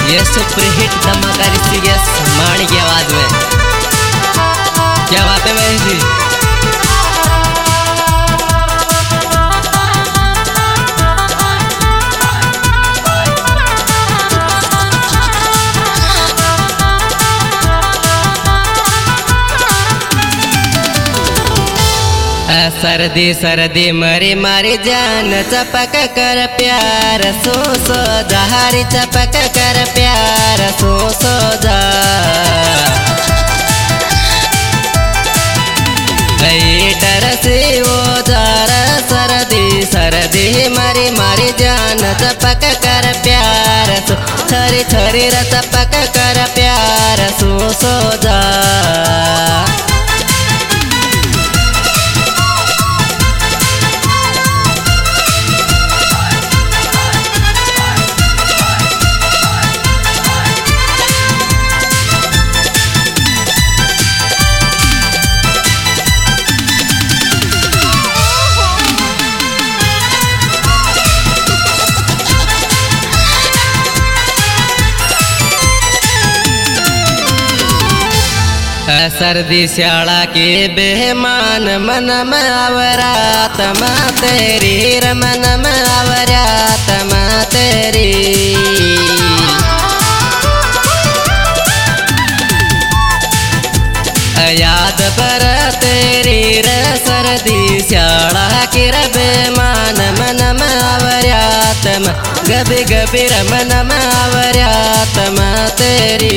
ये super hit धमाका serious माण की आवाज में। क्या बात है महेश जी। सर्दी सर्दी मरी मारी जान चपक कर प्यार सो सो जहारी चपक कर प्यार सो सो जा डर से वो जार सर्दी सर्दी मरी मारी जान चपक कर प्यार सो छरी छरी र चपक कर प्यार सो सो जा सर्दी श्याला के बेहमान मन में आवरात माँ तेरी रमन में आवरात माँ तेरी याद पर तेरी रे सर्दी श्याला के बेमान मन में आवरात माँ गबी गबी रमन में आवरात माँ तेरी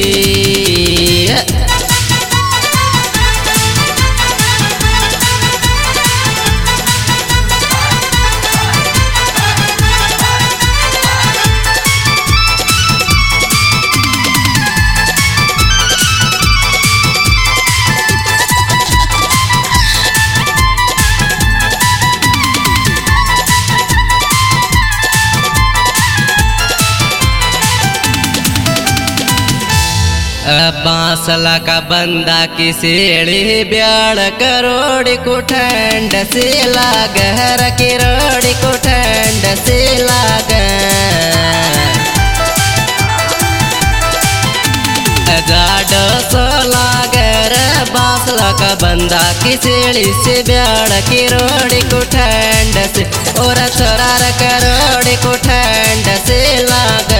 बांसला का बंदा की सीढ़ी ब्याड़ करोड़ को ठंड से लाग हर किरोड़ को ठंड से लाग जाडो सो लागर बांसला का बंदा की सीढ़ी से ब्याड़ किरोड़ को ठंड से और छोरार करोड़ को ठंड से लाग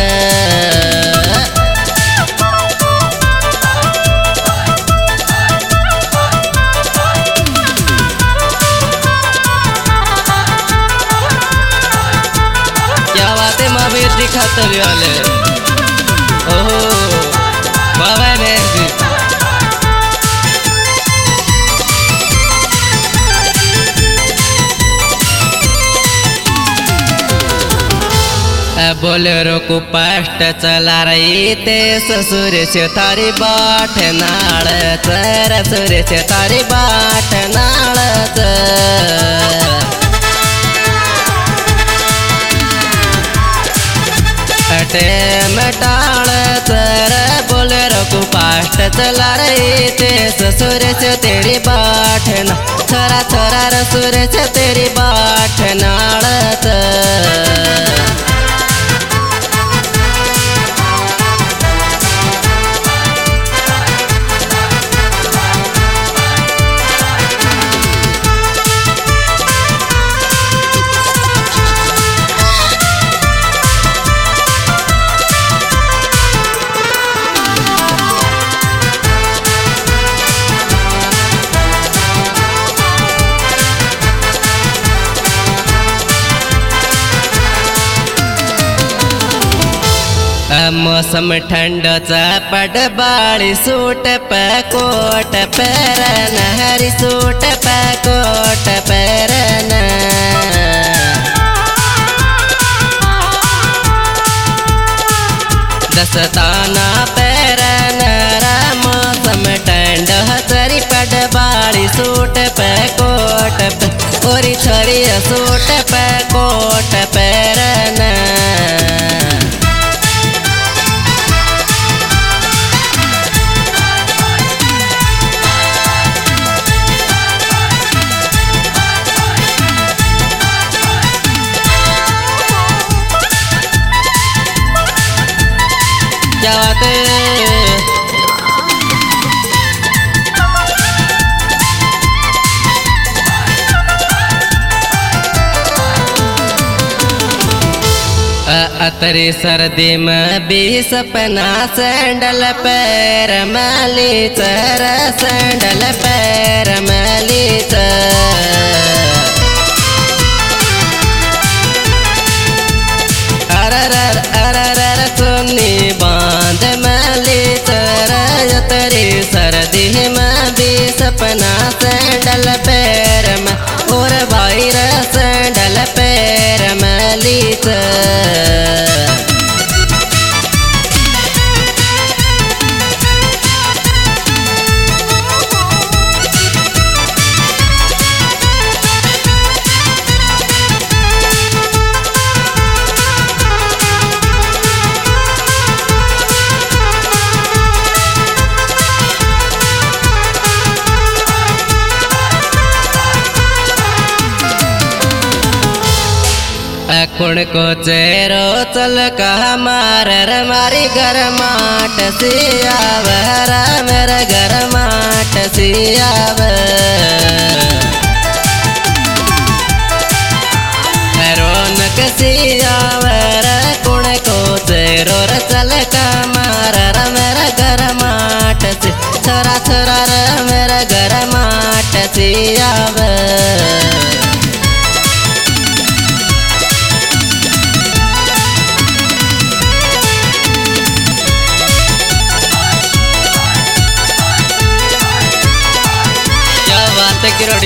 खातर वाले ओहो बाबा ने बोलेरो को पास्ट चला रही ते ससुर से तारी बाट नाल ससुर से तारी बाट नाल मटाल तर बोलेरो को पास्ट चला रही थे ससुर से तेरी बाट ना छोरा छोरा रसुर से तेरी बाट नाड़त मौसम ठंड चपट बाड़ी सूट पे कोट पैरन हरी सूट पे कोट पैरन दस्ताना पैरन मौसम ठंड हरी पट बाड़ी सूट पे कोट और छरी सूट पे कोट पैरन क्या बात है। अतरी सर्दी में भी सपना सैंडल पैर माली चर सैंडल पैर माली अरर सुन्नी बांध माली चर अतरी सर्दी में भी सपना सैंडल पैर में और बाहर सैंडल पैर माली कुण को चेरो चल कहा मार मारी घर माट सियाव मेरा घर माट सियाव रौनक सियाव कुण को चेरो चल कहा मार मेरा घर माट से छोरा छोरा मेरा घर माट सियाव किरोड़ी।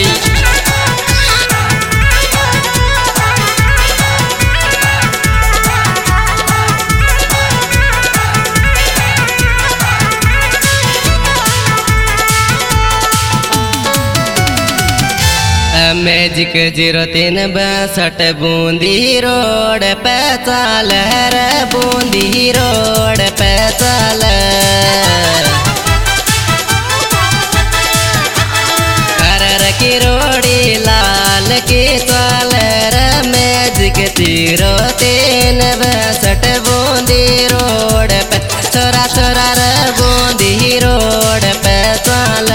मैजिक 0362 बूंदी रोड पे चाल रे बूंदी रोड पे चाल किरोड़ी लाल की चाल मैजिक 0362 बूंदी रोड पे छोरा छोरा बूंदी रोड पे चाल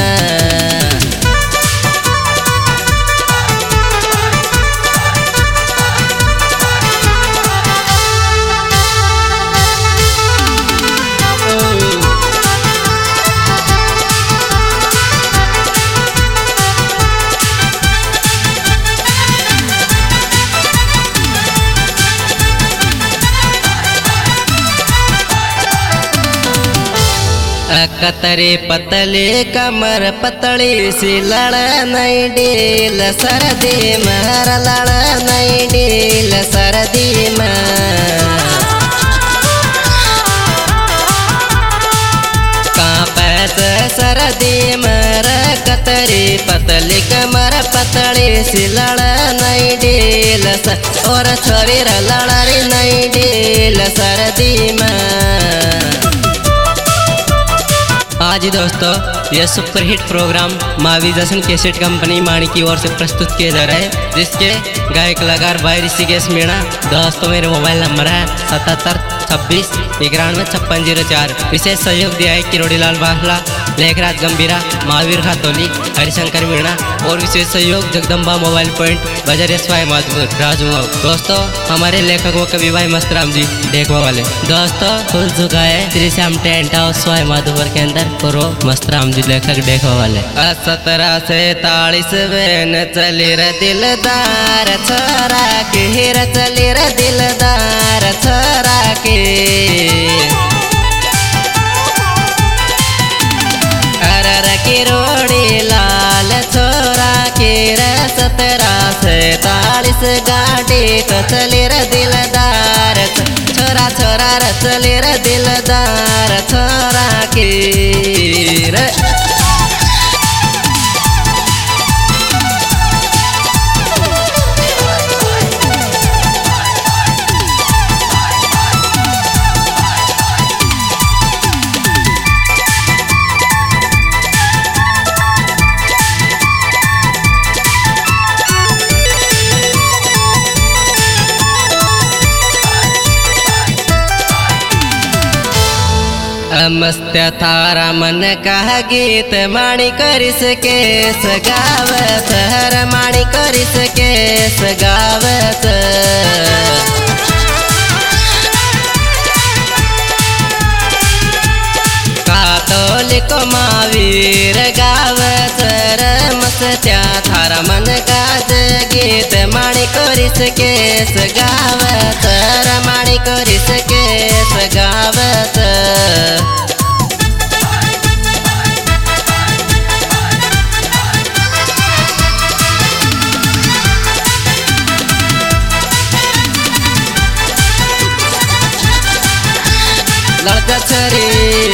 कतरी पतली कमर पतली सी लड़ नहीं डील सर्दी में लड़ नहीं डील सर्दी में कांपत सर्दी में कतरी पतली कमर पतली सी लड़ नहीं डील और छोरी लड़ारी नहीं डील सर्दी में। आज दोस्तों यह सुपरहिट प्रोग्राम मावी जसन कैसेट कंपनी माणी की ओर से प्रस्तुत किया जा रहा है, जिसके गायक कलाकार भाई ऋषिकेश मीणा। दोस्तों मेरे मोबाइल नंबर है 77 26 91 5604। विशेष सहयोग दिया है किरोड़ीलाल बाखला, लेखराज गंभीरा, महावीर खातोली, हरिशंकर मीणा और विशेष सहयोग जगदम्बा मोबाइल पॉइंट बाजार एसवाई माधुपुर राजू। दोस्तों हमारे लेखक व कवि भाई मस्तराम जी देखवा वाले दोस्तों खुल चुका है श्री श्याम टेंट हाउस स्वाई माधुपुर के अंदर करो मस्तराम जी लेखक देखवा वाले। 1743 में चली रे दिलदार छोरा के हिर चली रे दिलदार छोरा के अरर किरोड़ी लाल छोरा के 1743 गाड़ी तो चली रे दिलदार छोरा छोरा चली रे दिलदार छोरा के मस्त्या थारा मन का गीत माणी करिस केस गावत हर माणी करिस केस गावत कातोलिक महावीर गावत मस्त्या थारा मन का गीत माणी करिस केस गावत माणी करिस केस गावत लड़का छरी